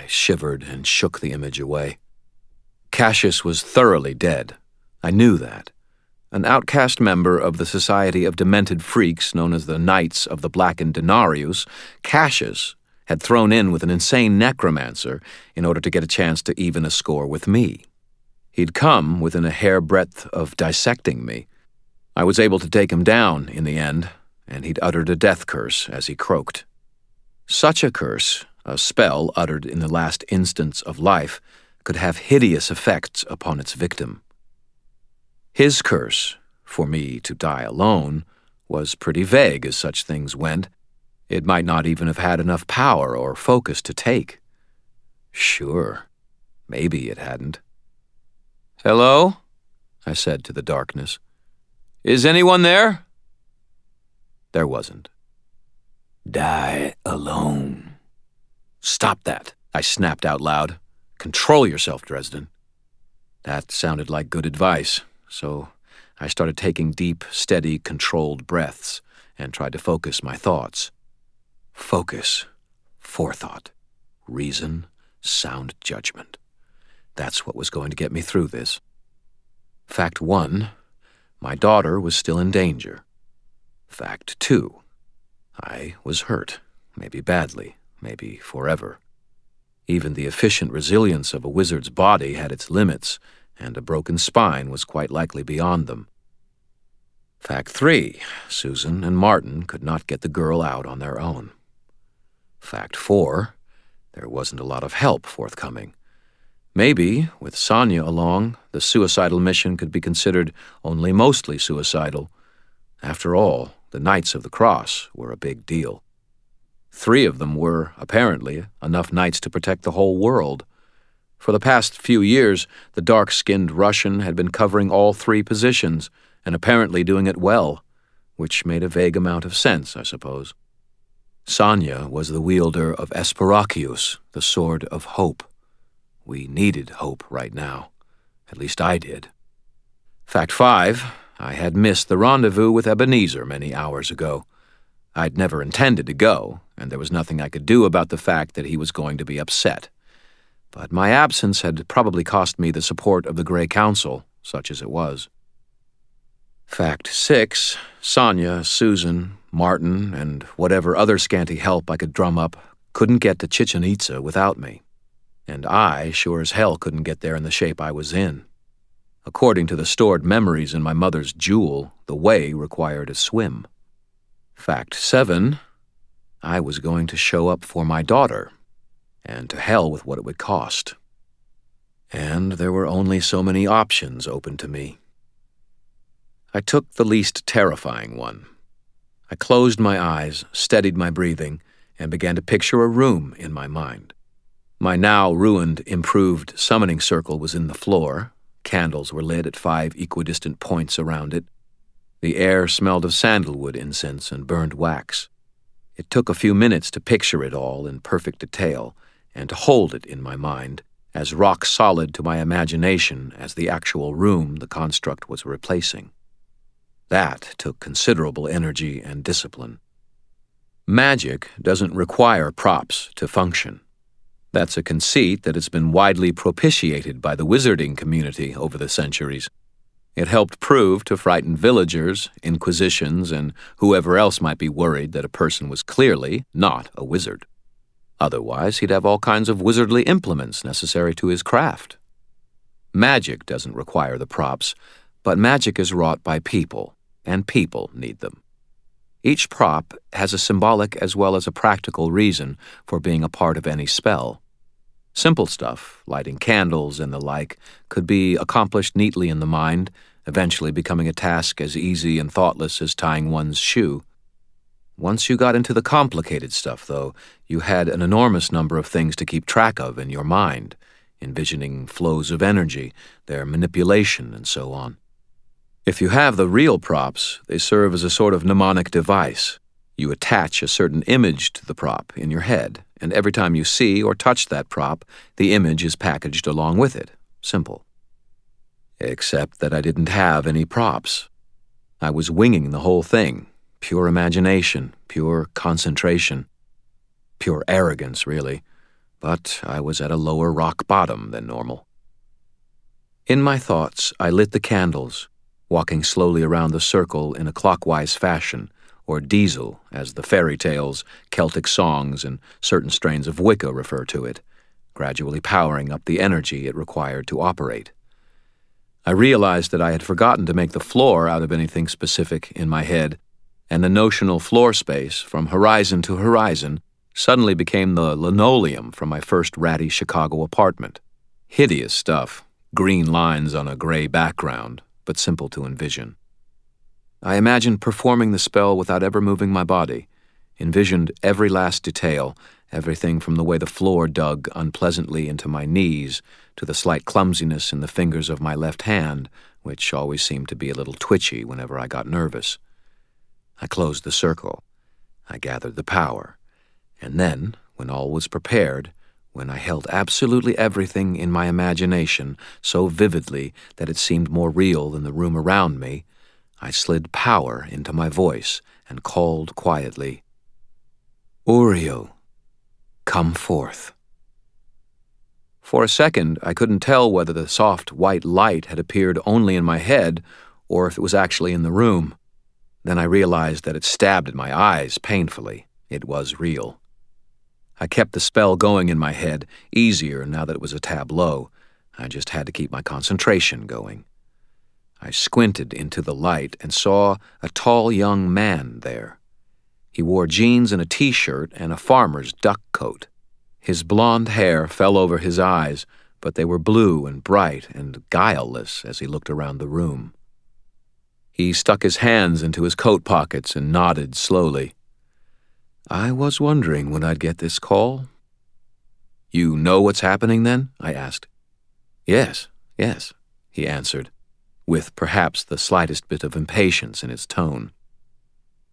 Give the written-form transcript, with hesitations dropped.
shivered and shook the image away. Cassius was thoroughly dead. I knew that. An outcast member of the society of demented freaks known as the Knights of the Blackened Denarius, Cassius had thrown in with an insane necromancer in order to get a chance to even a score with me. He'd come within a hairbreadth of dissecting me. I was able to take him down in the end, and he'd uttered a death curse as he croaked. Such a curse, a spell uttered in the last instants of life, could have hideous effects upon its victim. His curse, for me to die alone, was pretty vague as such things went. It might not even have had enough power or focus to take. Sure, maybe it hadn't. "Hello?" I said to the darkness. "Is anyone there?" There wasn't. "Die alone." "Stop that," I snapped out loud. "Control yourself, Dresden." That sounded like good advice, so I started taking deep, steady, controlled breaths and tried to focus my thoughts. Focus, forethought, reason, sound judgment. That's what was going to get me through this. Fact 1, my daughter was still in danger. Fact 2, I was hurt, maybe badly, maybe forever. Even the efficient resilience of a wizard's body had its limits, and a broken spine was quite likely beyond them. Fact 3, Susan and Martin could not get the girl out on their own. Fact 4, there wasn't a lot of help forthcoming. Maybe, with Sonia along, the suicidal mission could be considered only mostly suicidal. After all, the Knights of the Cross were a big deal. 3 of them were, apparently, enough knights to protect the whole world. For the past few years, the dark-skinned Russian had been covering all 3 positions, and apparently doing it well, which made a vague amount of sense, I suppose. Sonia was the wielder of Esperacius, the Sword of Hope. We needed hope right now. At least I did. Fact 5, I had missed the rendezvous with Ebenezer many hours ago. I'd never intended to go, and there was nothing I could do about the fact that he was going to be upset. But my absence had probably cost me the support of the Grey Council, such as it was. Fact 6, Sonia, Susan, Martin, and whatever other scanty help I could drum up couldn't get to Chichen Itza without me. And I sure as hell couldn't get there in the shape I was in. According to the stored memories in my mother's jewel, the way required a swim. Fact 7, I was going to show up for my daughter, and to hell with what it would cost. And there were only so many options open to me. I took the least terrifying one. I closed my eyes, steadied my breathing, and began to picture a room in my mind. My now ruined, improved summoning circle was in the floor. Candles were lit at 5 equidistant points around it. The air smelled of sandalwood incense and burned wax. It took a few minutes to picture it all in perfect detail and to hold it in my mind, as rock solid to my imagination as the actual room the construct was replacing. That took considerable energy and discipline. Magic doesn't require props to function. That's a conceit that has been widely propitiated by the wizarding community over the centuries. It helped prove to frightened villagers, inquisitions, and whoever else might be worried that a person was clearly not a wizard. Otherwise, he'd have all kinds of wizardly implements necessary to his craft. Magic doesn't require the props, but magic is wrought by people, and people need them. Each prop has a symbolic as well as a practical reason for being a part of any spell. Simple stuff, lighting candles and the like, could be accomplished neatly in the mind, eventually becoming a task as easy and thoughtless as tying one's shoe. Once you got into the complicated stuff, though, you had an enormous number of things to keep track of in your mind, envisioning flows of energy, their manipulation, and so on. If you have the real props, they serve as a sort of mnemonic device. You attach a certain image to the prop in your head, and every time you see or touch that prop, the image is packaged along with it. Simple. Except that I didn't have any props. I was winging the whole thing. Pure imagination, pure concentration. Pure arrogance, really. but I was at a lower rock bottom than normal. In my thoughts, I lit the candles, walking slowly around the circle in a clockwise fashion, or diesel, as the fairy tales, Celtic songs, and certain strains of Wicca refer to it, gradually powering up the energy it required to operate. I realized that I had forgotten to make the floor out of anything specific in my head, and the notional floor space, from horizon to horizon, suddenly became the linoleum from my first ratty Chicago apartment. Hideous stuff, green lines on a gray background, but simple to envision. I imagined performing the spell without ever moving my body, envisioned every last detail, everything from the way the floor dug unpleasantly into my knees to the slight clumsiness in the fingers of my left hand, which always seemed to be a little twitchy whenever I got nervous. I closed the circle. I gathered the power. And then, when all was prepared, when I held absolutely everything in my imagination so vividly that it seemed more real than the room around me, I slid power into my voice and called quietly, "Uriel, come forth." For a second, I couldn't tell whether the soft white light had appeared only in my head or if it was actually in the room. Then I realized that it stabbed at my eyes painfully. It was real. I kept the spell going in my head, easier now that it was a tableau. I just had to keep my concentration going. I squinted into the light and saw a tall young man there. He wore jeans and a t-shirt and a farmer's duck coat. His blonde hair fell over his eyes, but they were blue and bright and guileless as he looked around the room. He stuck his hands into his coat pockets and nodded slowly. "I was wondering when I'd get this call." "You know what's happening then?" I asked. Yes, he answered, with perhaps the slightest bit of impatience in his tone.